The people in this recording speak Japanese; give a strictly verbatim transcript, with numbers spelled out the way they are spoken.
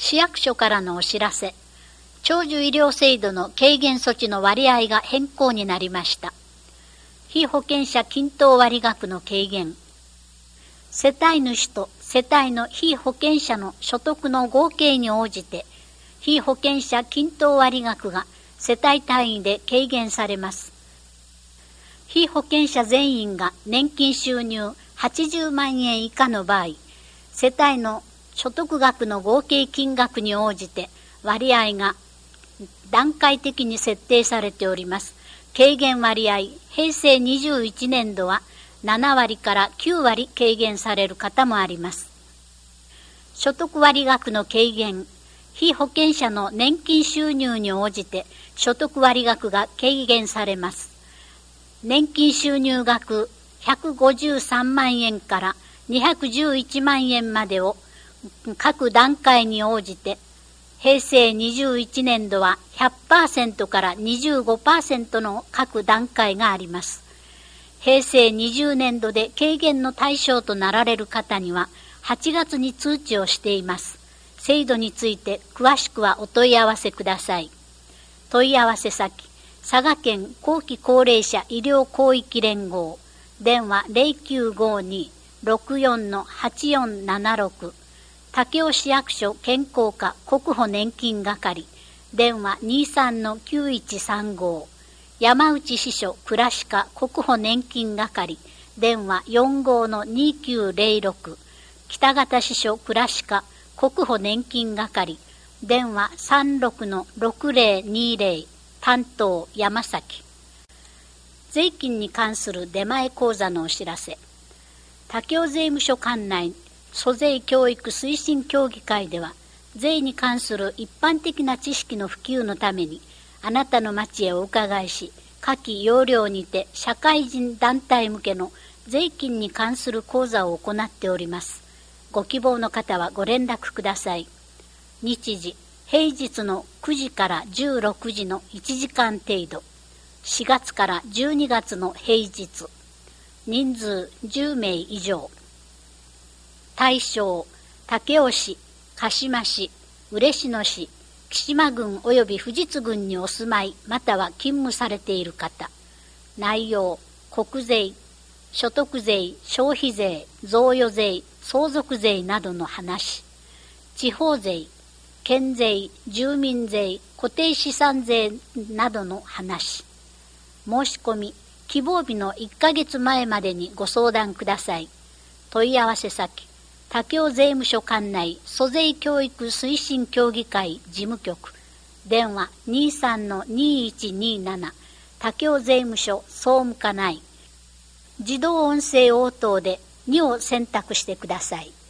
市役所からのお知らせ。長寿医療制度の軽減措置の割合が変更になりました。被保険者均等割額の軽減。世帯主と世帯の被保険者の所得の合計に応じて、被保険者均等割額が世帯単位で軽減されます。被保険者全員が年金収入はちじゅうまんえん以下の場合、世帯の所得額の合計金額に応じて割合が段階的に設定されております。軽減割合、平成にじゅういちねんどはななわりからきゅうわり軽減される方もあります。所得割額の軽減、被保険者の年金収入に応じて所得割額が軽減されます。年金収入額ひゃくごじゅうさんまんえんからにひゃくじゅういちまんえんまでを各段階に応じて、平成にじゅういちねんどは ひゃくパーセント から にじゅうごパーセント の各段階があります。平成にじゅうねんどで軽減の対象となられる方にははちがつに通知をしています。制度について詳しくはお問い合わせください。問い合わせ先、佐賀県後期高齢者医療広域連合、電話 ゼロきゅうごに ろくよん はちよんななろく、武雄市役所健康課国保年金係、電話 にさんのきゅういちさんご、山内支所倉歯科国保年金係、電話 よんごのにきゅうゼロろく、北方支所倉歯科国保年金係、電話 さんろくのろくぜろにぜろ、担当山崎。税金に関する出前講座のお知らせ。武雄税務署管内租税教育推進協議会では、税に関する一般的な知識の普及のために、あなたの町へお伺いし、下記要領にて社会人団体向けの税金に関する講座を行っております。ご希望の方はご連絡ください。日時、平日のくじからじゅうろくじのいちじかん程度。しがつからじゅうにがつの平日。人数じゅうめい以上。対象、武雄市、鹿島市、嬉野市、木島郡及び富士津郡にお住まいまたは勤務されている方。内容、国税、所得税、消費税、贈与税、相続税などの話。地方税、県税、住民税、固定資産税などの話。申し込み、希望日のいっかげつまえまでにご相談ください。問い合わせ先、武雄税務署管内租税教育推進協議会事務局、電話 にさんのにいちになな、武雄税務署総務課内。自動音声応答でにを選択してください。